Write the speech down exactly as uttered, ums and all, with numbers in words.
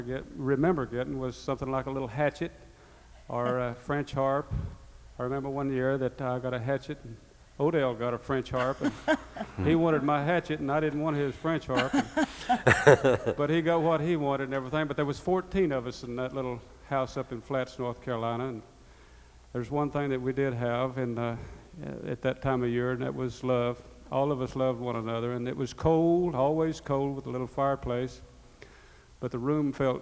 get, remember getting was something like a little hatchet or a French harp. I remember one year that I got a hatchet and Odell got a French harp, and he wanted my hatchet, and I didn't want his French harp. And, but he got what he wanted and everything. But there was fourteen of us in that little house up in Flats, North Carolina. And there's one thing that we did have in the, at that time of year, and that was love. All of us loved one another, and it was cold, always cold, with a little fireplace. But the room felt